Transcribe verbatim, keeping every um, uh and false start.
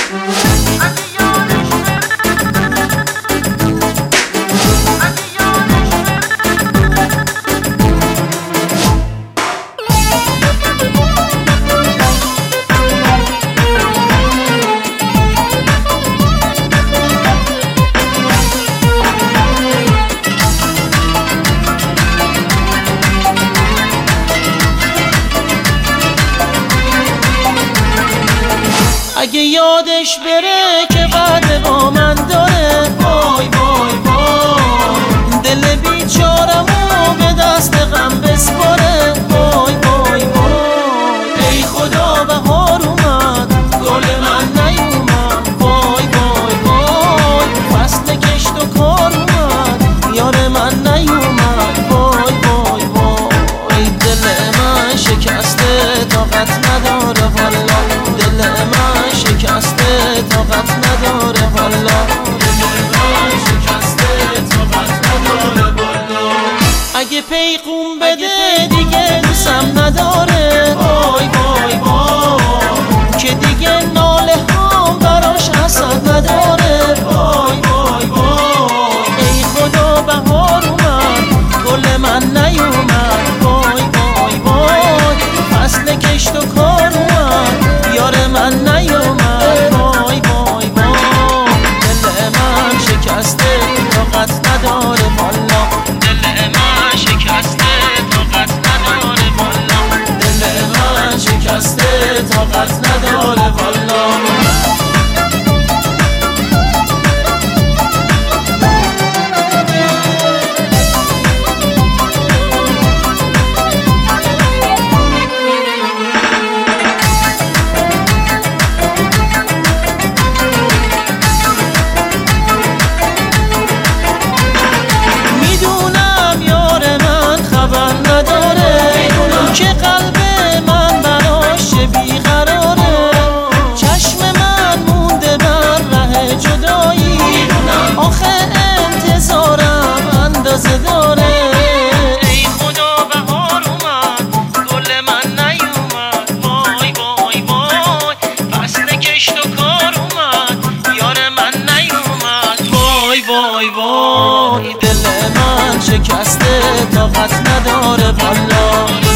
اگه یادش بره که بعد با من داره، وای وای وای دل بیچارمو به دست غم بسپاره، وای وای وای ای خدا بهار اومد گل من نیومد، وای وای وای فصل کشت و کار اومد یار من نیومد، وای وای وای دل من شکسته طاقت نداره والا، دل من شکسته طاقت نداره والا، دل من شکسته طاقت نداره والا. اگه پیغون بده دیگه دوستم نداره، وای وای وای که دیگه ناله هم براش حسد نداره، وای وای وای ای خدا بهار اومد گل من نیومد، وای وای وای فصل کشت و کار اومد یار من نیومد، وای وای وای دل من شکسته طاقت نداره والا، دل من شکسته طاقت نداره والا، دل من شکسته طاقت نداره والا. که قلب من براش بیقراره، چشم من مونده بر ره جدایی، آخه انتظارم اندازه داره، ای خدا بهار اومد گل من نیومد، وای وای وای فصل کشت و کار اومد یار من نیومد، وای وای وای دل من شکسته طاقت نداره والا.